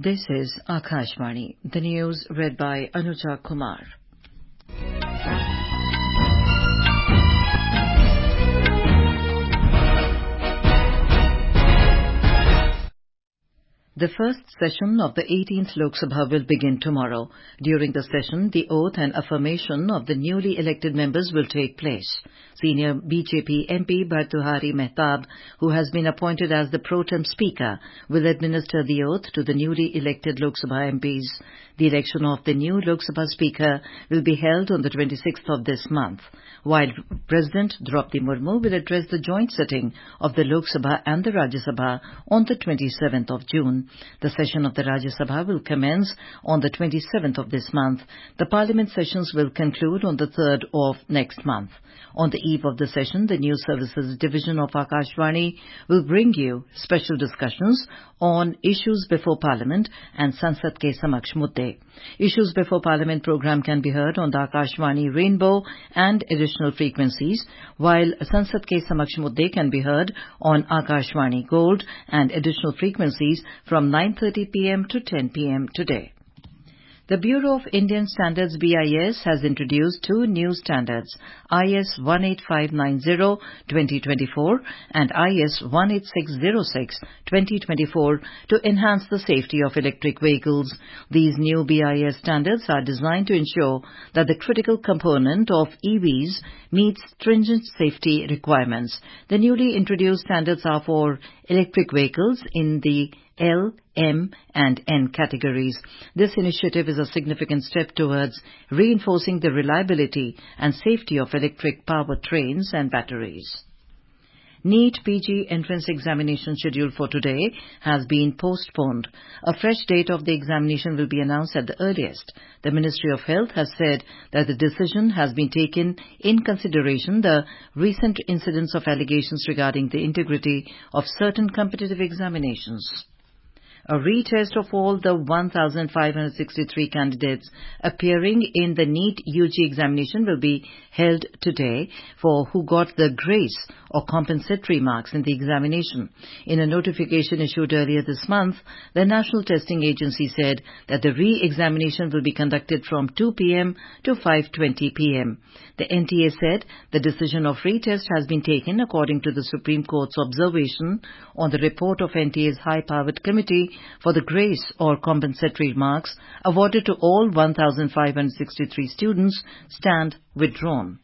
This is Akashvani. The news read by Anuja Kumar. The first session of the 18th Lok Sabha will begin tomorrow. During the session, the oath and affirmation of the newly elected members will take place. Senior BJP MP Bhartuhari Mehtab, who has been appointed as the pro tem speaker, will administer the oath to the newly elected Lok Sabha MPs. The election of the new Lok Sabha speaker will be held on the 26th of this month, while President Draupadi Murmu will address the joint sitting of the Lok Sabha and the Rajya Sabha on the 27th of June. The session of the Rajya Sabha will commence on the 27th of this month. The Parliament sessions will conclude on the 3rd of next month. On the eve of the session, the News Services Division of Akashvani will bring you special discussions on Issues Before Parliament and Sansad Ke Samaksh Mudde. Issues Before Parliament program can be heard on the Akashvani Rainbow and additional frequencies, while Sansad Ke Samaksh Mudde can be heard on Akashvani Gold and additional frequencies from 9:30 p.m. to 10 p.m. today. The Bureau of Indian Standards BIS has introduced two new standards, IS 18590-2024 and IS 18606-2024, to enhance the safety of electric vehicles. These new BIS standards are designed to ensure that the critical component of EVs meets stringent safety requirements. The newly introduced standards are for electric vehicles in the L, M and N categories. This initiative is a significant step towards reinforcing the reliability and safety of electric power trains and batteries. NEET PG entrance examination schedule for today has been postponed. A fresh date of the examination will be announced at the earliest. The Ministry of Health has said that the decision has been taken in consideration the recent incidents of allegations regarding the integrity of certain competitive examinations. A retest of all the 1,563 candidates appearing in the NEET UG examination will be held today for who got the grace or compensatory marks in the examination. In a notification issued earlier this month, the National Testing Agency said that the re-examination will be conducted from 2 p.m. to 5:20 p.m. The NTA said the decision of retest has been taken according to the Supreme Court's observation on the report of NTA's high-powered committee for the grace or compensatory marks awarded to all 1,563 students stand withdrawn.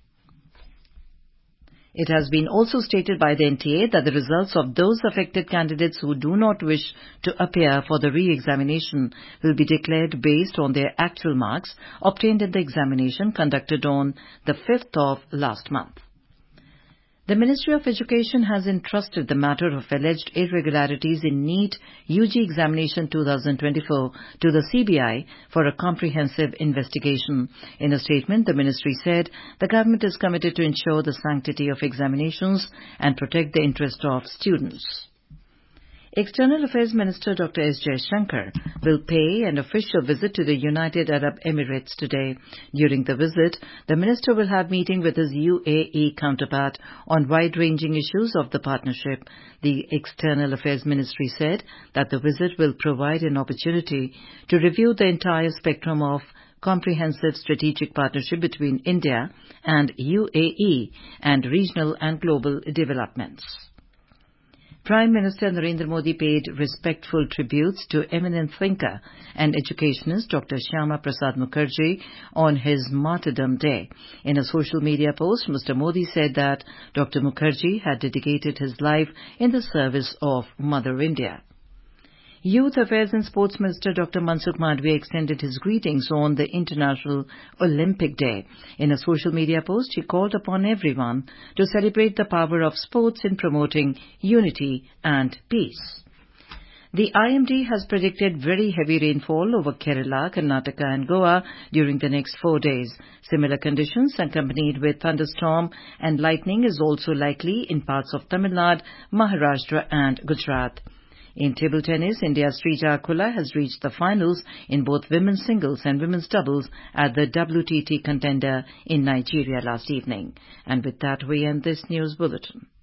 It has been also stated by the NTA that the results of those affected candidates who do not wish to appear for the re-examination will be declared based on their actual marks obtained in the examination conducted on the 5th of last month. The Ministry of Education has entrusted the matter of alleged irregularities in NEET UG examination 2024 to the CBI for a comprehensive investigation. In a statement, the ministry said the government is committed to ensure the sanctity of examinations and protect the interest of students. External Affairs Minister Dr. S. Jaishankar will pay an official visit to the United Arab Emirates today. During the visit, the minister will have meeting with his UAE counterpart on wide-ranging issues of the partnership. The External Affairs Ministry said that the visit will provide an opportunity to review the entire spectrum of comprehensive strategic partnership between India and UAE and regional and global developments. Prime Minister Narendra Modi paid respectful tributes to eminent thinker and educationist Dr. Shyama Prasad Mukherjee on his Martyrdom Day. In a social media post, Mr. Modi said that Dr. Mukherjee had dedicated his life in the service of Mother India. Youth Affairs and Sports Minister Dr. Mansukh Mandavia extended his greetings on the International Olympic Day. In a social media post, he called upon everyone to celebrate the power of sports in promoting unity and peace. The IMD has predicted very heavy rainfall over Kerala, Karnataka and Goa during the next 4 days. Similar conditions accompanied with thunderstorm and lightning is also likely in parts of Tamil Nadu, Maharashtra and Gujarat. In table tennis, India's Srija Akula has reached the finals in both women's singles and women's doubles at the WTT Contender in Nigeria last evening. And with that, we end this news bulletin.